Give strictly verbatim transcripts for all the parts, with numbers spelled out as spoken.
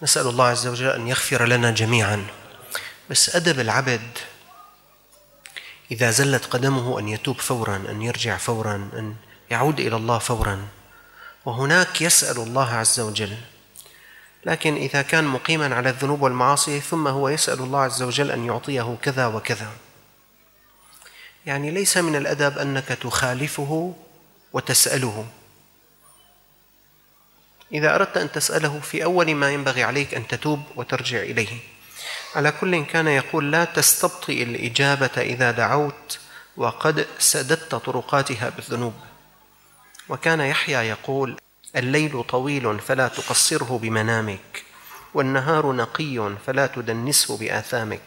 نسأل الله عز وجل أن يغفر لنا جميعا. بس أدب العبد إذا زلت قدمه أن يتوب فورا، أن يرجع فورا، أن يعود إلى الله فورا، وهناك يسأل الله عز وجل. لكن إذا كان مقيما على الذنوب والمعاصي ثم هو يسأل الله عز وجل أن يعطيه كذا وكذا، يعني ليس من الأدب أنك تخالفه وتسأله. إذا أردت أن تسأله في أول ما ينبغي عليك أن تتوب وترجع إليه. على كل كان يقول: لا تستبطئ الإجابة إذا دعوت وقد سددت طرقاتها بالذنوب. وكان يحيى يقول: الليل طويل فلا تقصره بمنامك، والنهار نقي فلا تدنسه بآثامك.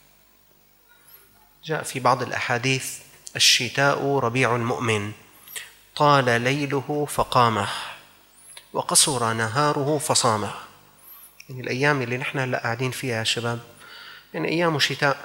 جاء في بعض الأحاديث: الشتاء ربيع المؤمن، طال ليله فقامه وقصر نهاره فصامه. يعني الأيام اللي نحن هلأ قاعدين فيها يا شباب، يعني أيام شتاء،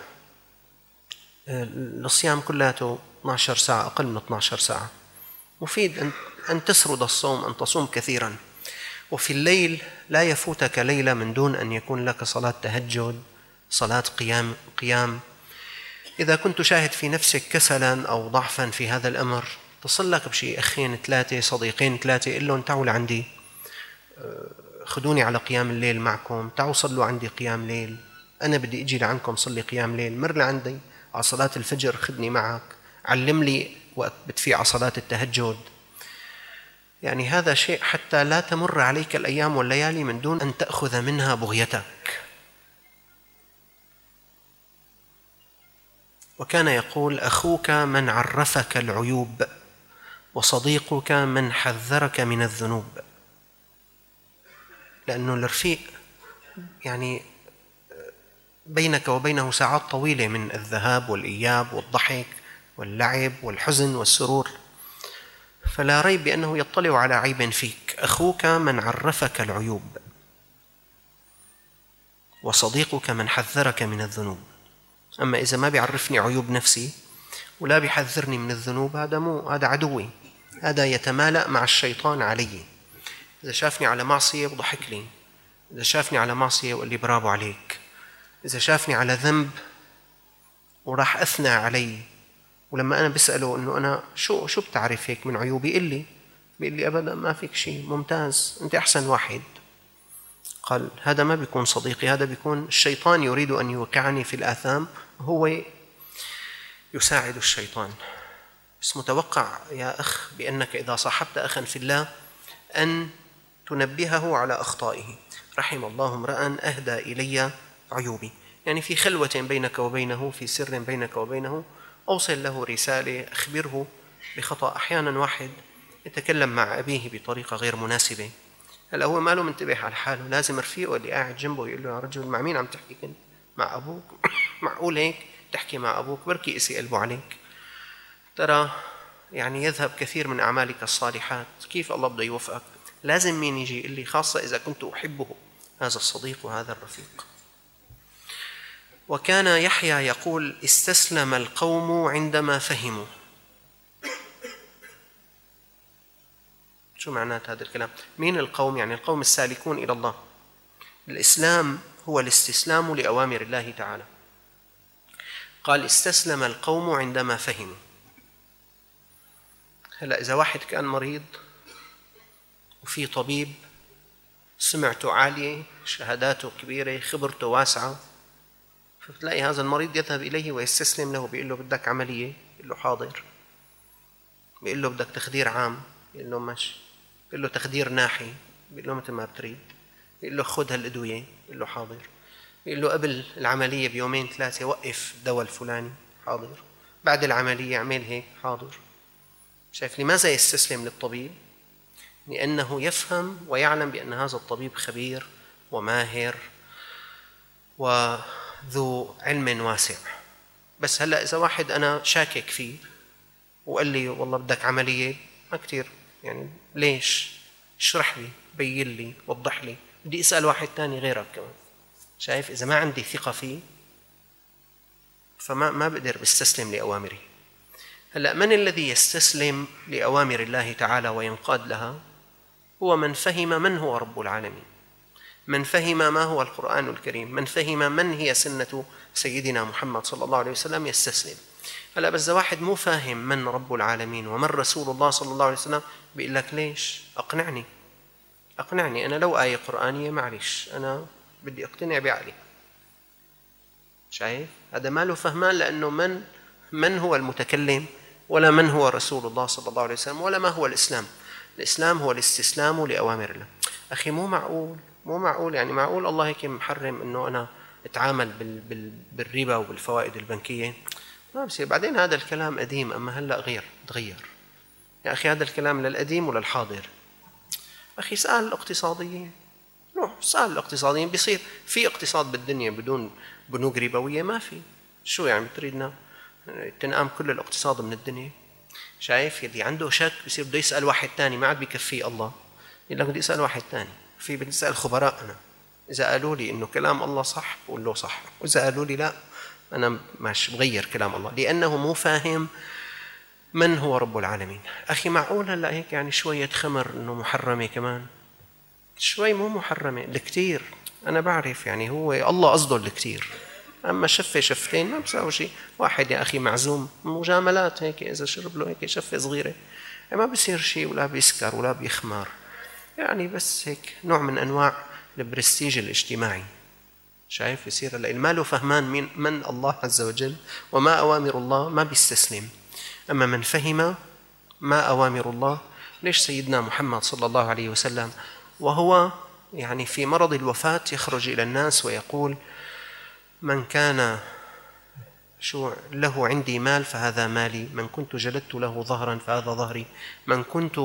الصيام كلياته اثنتي عشرة ساعة، أقل من اثنتي عشرة ساعة. مفيد أن تسرد الصوم، أن تصوم كثيرا. وفي الليل لا يفوتك ليلة من دون أن يكون لك صلاة تهجد، صلاة قيام قيام. إذا كنت شاهد في نفسك كسلا أو ضعفا في هذا الأمر، تصل لك بشي أخين ثلاثة، صديقين ثلاثة، قل لهم: تعالوا لعندي، خدوني على قيام الليل معكم، تعالوا صلوا عندي قيام ليل، أنا بدي أجي لعنكم صلي قيام ليل، مر لعندي على صلاة الفجر خدني معك، علم لي وقت بتفيع على صلاة التهجد. يعني هذا شيء حتى لا تمر عليك الأيام والليالي من دون أن تأخذ منها بغيتك. وكان يقول: أخوك من عرفك العيوب، وصديقك من حذرك من الذنوب. لأنه الرفيق يعني بينك وبينه ساعات طويلة من الذهاب والإياب والضحك واللعب والحزن والسرور، فلا ريب بأنه يطلع على عيب فيك. أخوك من عرفك العيوب، وصديقك من حذرك من الذنوب. أما إذا ما بيعرفني عيوب نفسي ولا بيحذرني من الذنوب، هذا مو هذا عدوي، هذا يتمالأ مع الشيطان علي. إذا شافني على معصية بضحك لي، إذا شافني على معصية وقال لي برافو عليك، إذا شافني على ذنب وراح أثنى علي، ولما أنا بسأله إنه أنا شو شو بتعرف هيك من عيوبي، قل لي، بيقول لي أبدا ما فيك شيء، ممتاز، أنت أحسن واحد. قال: هذا ما بيكون صديقي، هذا بيكون الشيطان يريد أن يوقعني في الآثام، هو يساعد الشيطان. بس متوقع يا أخ بأنك إذا صاحبت أخا في الله أن تنبهه على أخطائه. رحم الله امرأ أهدى إلي عيوبي. يعني في خلوة بينك وبينه، في سر بينك وبينه، أوصل له رسالة، أخبره بخطأ. أحيانا واحد يتكلم مع أبيه بطريقة غير مناسبة، هلا هو ما له منتبه على حاله، لازم رفيقه اللي قاعد جنبه يقول له: يا رجل مع مين عم تحكي كنت؟ مع أبوك؟ معقول هيك تحكي مع أبوك؟ بركي يقسي قلبه عليك. ترى يعني يذهب كثير من أعمالك الصالحات. كيف الله بده يوفقك؟ لازم مين يجي يقول لي، خاصة إذا كنت أحبه، هذا الصديق وهذا الرفيق. وكان يحيى يقول: استسلم القوم عندما فهموا. شو معنات هذا الكلام؟ مين القوم؟ يعني القوم السالكون إلى الله. الإسلام هو الاستسلام لأوامر الله تعالى. قال: استسلم القوم عندما فهموا. هلأ إذا واحد كان مريض وفي طبيب سمعته عالية، شهاداته كبيرة، خبرته واسعة، فتلاقي هذا المريض يذهب إليه ويستسلم له، بيقول له: بدك عملية؟ بيقول له: حاضر. بيقول له: بدك تخدير عام؟ بيقول له: ماشي. بيقول له: تخدير ناحي؟ بيقول له: مثل ما بتريد. بيقول له: خذ هالأدوية؟ بيقول له: حاضر. بيقول له: قبل العملية بيومين ثلاثة وقف الدواء الفلاني؟ حاضر. بعد العملية اعمل هيك؟ حاضر. شايف لماذا يستسلم للطبيب؟ لأنه يفهم ويعلم بأن هذا الطبيب خبير وماهر وذو علم واسع. بس هلأ إذا واحد أنا شاكك فيه وقال لي: والله بدك عملية، ما كتير يعني، ليش؟ اشرح لي، بين لي، وضح لي، بدي أسأل واحد تاني غيرك كمان. شايف إذا ما عندي ثقة فيه فما ما بقدر بستسلم لأوامره. هلأ من الذي يستسلم لأوامر الله تعالى وينقاد لها؟ هو من فهم من هو رب العالمين، من فهم ما هو القرآن الكريم، من فهم من هي سنة سيدنا محمد صلى الله عليه وسلم يستسلم. هلا بس إذا واحد مو فاهم من رب العالمين ومن رسول الله صلى الله عليه وسلم بيقول لك ليش؟ أقنعني أقنعني أنا لو آية قرآنية معلش أنا بدي أقتنع بعقلي. شايف؟ هذا ما له فهمان، لأنه من من هو المتكلم، ولا من هو رسول الله صلى الله عليه وسلم، ولا ما هو الإسلام. الإسلام هو الاستسلام لأوامر الله. أخي مو معقول مو معقول يعني معقول الله هيك محرم إنه أنا أتعامل بال بال بالربا وبالفوائد البنكية؟ ما بصير. بعدين هذا الكلام قديم، أما هلأ غير تغير. يا أخي هذا الكلام للقديم وللحاضر. أخي اسأل الاقتصاديين، روح اسأل الاقتصاديين. بيصير في اقتصاد بالدنيا بدون بنوك ربوية؟ ما في. شو يعني بتريدنا تنقام كل الاقتصاد من الدنيا؟ شايف؟ يلي عنده شك بصير بده يسأل واحد تاني، ما عاد بكفيه الله، يقول لك بدي أسأل واحد تاني. في بدي أسأل خبراء. أنا إذا قالوا لي إنه كلام الله صح بقول له صح، وإذا قالوا لي لا أنا مش بغير كلام الله، لأنه مو فاهم من هو رب العالمين. أخي معقول هلأ هيك يعني شوية خمر إنه محرمة كمان؟ شوي مو محرمة، الكتير أنا بعرف يعني هو الله قصده الكتير، أما شفة شفتين ما بساوي شيء. واحد يا أخي معزوم مجاملات هيك، إذا شرب له هيك شفة صغيرة ما بصير شيء، ولا بيسكر ولا بيخمر، يعني بس هيك نوع من أنواع البرستيج الاجتماعي. شايف؟ يصير هلا ما له فهمان من, من الله عز وجل وما أوامر الله ما بيستسلم. أما من فهم ما أوامر الله، ليش سيدنا محمد صلى الله عليه وسلم وهو يعني في مرض الوفاة يخرج إلى الناس ويقول: من كان شو له عندي مال فهذا مالي، من كنت جلدت له ظهرا فهذا ظهري، من كنت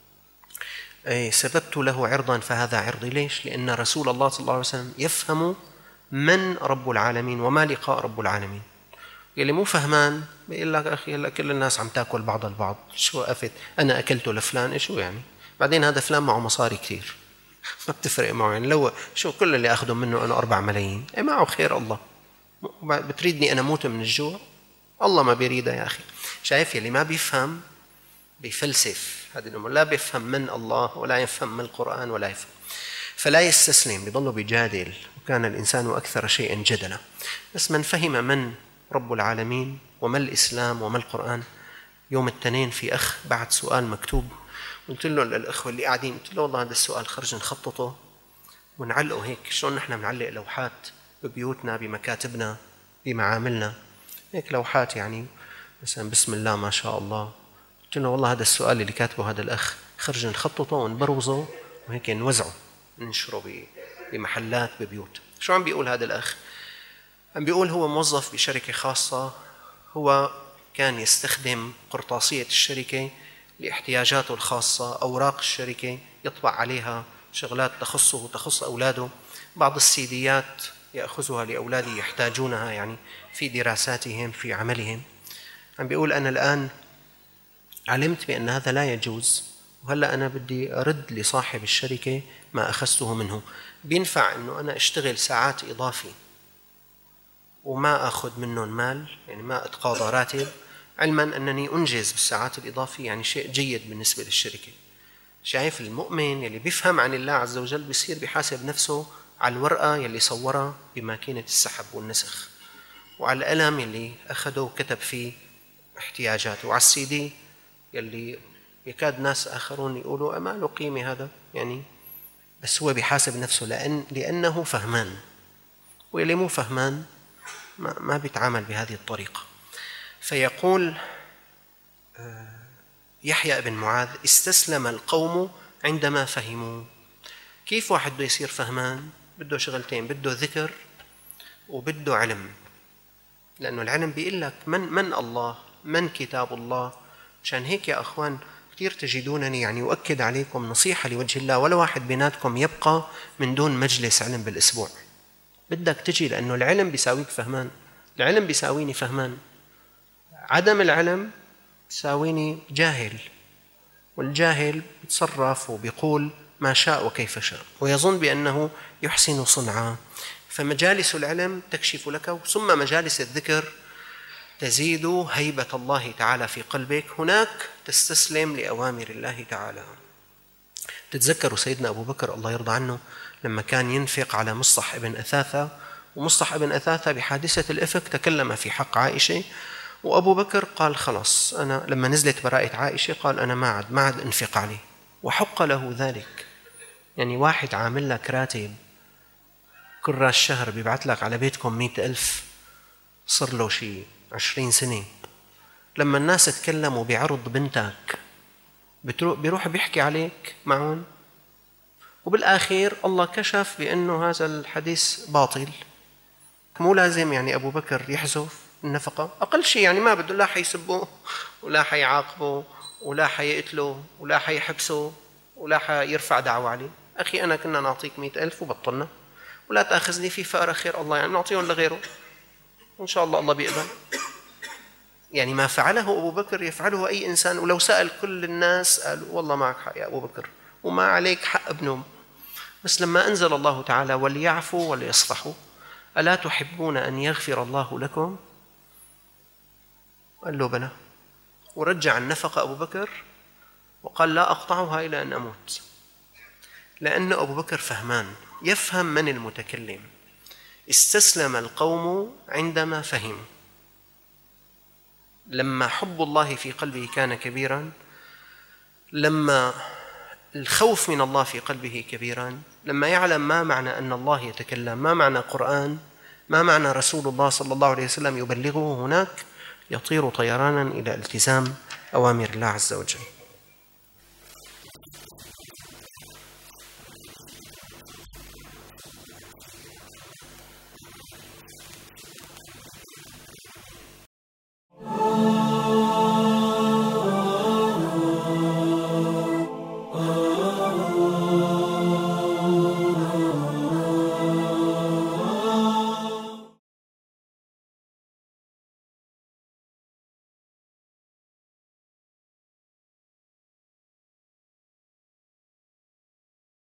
سببت له عرضا فهذا عرضي. ليش؟ لأن رسول الله صلى الله عليه وسلم يفهم من رب العالمين وما لقاء رب العالمين. يلي مو فهمان بيقول لك: أخي هلا كل الناس عم تاكل بعض البعض، شو وقفت أنا أكلته لفلان؟ شو يعني؟ بعدين هذا فلان معه مصاري كثير ما بتفرق معه، يعني لو شو كل اللي أخذهم منه أنا أربع ملايين، إيه معه خير الله. بتريدني أنا موت من الجوع؟ الله ما بيريده يا أخي. شايف؟ يلي ما بيفهم بيفلسف هذه الأمور، لا بيفهم من الله ولا يفهم من القرآن ولا يفهم، فلا يستسلم، بيضل بيجادل، وكان الإنسان أكثر شيء جدلا. بس من فهم من رب العالمين وما الإسلام وما القرآن. يوم الاثنين في أخ بعد سؤال مكتوب، قلت له للأخوة اللي قاعدين، قلت له والله هذا السؤال خرج نخططه ونعلقه هيك، شلون نحن بنعلق لوحات ببيوتنا بمكاتبنا بمعاملنا، هيك لوحات يعني مثلا بسم الله ما شاء الله. قلت له والله هذا السؤال اللي كاتبه هذا الأخ خرج نخططه ونبروزه وهيك نوزعه ننشره بمحلات ببيوت. شو عم بيقول هذا الأخ؟ عم بيقول هو موظف بشركة خاصة، هو كان يستخدم قرطاسية الشركة لاحتياجاته الخاصة، أوراق الشركة يطبع عليها شغلات تخصه وتخص أولاده، بعض السيديات يأخذها لأولاده يحتاجونها يعني في دراساتهم في عملهم. عم بيقول أنا الآن علمت بأن هذا لا يجوز، وهلأ أنا بدي أرد لصاحب الشركة ما أخذته منه. بينفع أنه أنا أشتغل ساعات إضافي وما أخذ منهم مال، يعني ما أتقاضى راتب، علما أنني أنجز بالساعات الإضافية، يعني شيء جيد بالنسبة للشركة. شايف؟ المؤمن يلي بيفهم عن الله عز وجل بيصير بيحاسب نفسه على الورقة يلي صورها بماكينة السحب والنسخ، وعلى القلم يلي أخده وكتب فيه احتياجاته، وعلى السي دي يلي يكاد ناس آخرون يقولوا ما له قيمة هذا يعني، بس هو بيحاسب نفسه لأن لأنه فهمان. واللي مو فهمان ما, ما بيتعامل بهذه الطريقة. فيقول يحيى بن معاذ: استسلم القوم عندما فهموا. كيف واحد بده يصير فهمان؟ بده شغلتين، بده ذكر وبده علم، لأنه العلم بيقول لك من من الله، من كتاب الله. مشان هيك يا أخوان كثير تجدونني يعني أؤكد عليكم نصيحة لوجه الله، ولا واحد بيناتكم يبقى من دون مجلس علم بالأسبوع. بدك تجي، لأنه العلم بيساويك فهمان، العلم بيساويني فهمان، عدم العلم بيساويني جاهل، والجاهل بيتصرف وبيقول ما شاء وكيف شاء ويظن بأنه يحسن صنعا. فمجالس العلم تكشف لك، ثم مجالس الذكر تزيد هيبة الله تعالى في قلبك، هناك تستسلم لأوامر الله تعالى. تتذكروا سيدنا أبو بكر الله يرضى عنه لما كان ينفق على مصطح ابن أثاثة، ومصطح ابن أثاثة بحادثة الإفك تكلم في حق عائشة، وأبو بكر قال خلاص أنا لما نزلت براءة عائشة قال أنا ما عاد ما عاد أنفق عليه، وحق له ذلك. يعني واحد عامل لك راتب كل راس شهر بيبعث لك على بيتكم مئة ألف، صار له شيء عشرين سنة، لما الناس تكلموا بعرض بنتك بيروح بيحكي عليك معهم، وبالآخير الله كشف بأنه هذا الحديث باطل. مو لازم يعني أبو بكر يحذف النفقة، أقل شيء يعني ما بده لا حيسبه ولا حيعاقبه ولا حيقتله ولا حيحبسه ولا حيرفع دعوة عليه. أخي أنا كنا نعطيك مئة ألف وبطلنا، ولا تأخذني في فأرة خير الله، يعني نعطيهم لغيره وإن شاء الله الله بيقبل. يعني ما فعله أبو بكر يفعله أي إنسان، ولو سأل كل الناس قالوا والله معك حق يا أبو بكر وما عليك حق ابنهم. بس لما أنزل الله تعالى وليعفوا وليصفحوا ألا تحبون أن يغفر الله لكم؟ قال له بلى، ورجع النفقة أبو بكر وقال لا أقطعها إلى أن أموت، لأن أبو بكر فهمان، يفهم من المتكلم. استسلم القوم عندما فهموا. لما حب الله في قلبه كان كبيرا، لما الخوف من الله في قلبه كبيرا، لما يعلم ما معنى أن الله يتكلم، ما معنى قرآن، ما معنى رسول الله صلى الله عليه وسلم يبلغه، هناك يطير طيرانا إلى التزام أوامر الله عز وجل.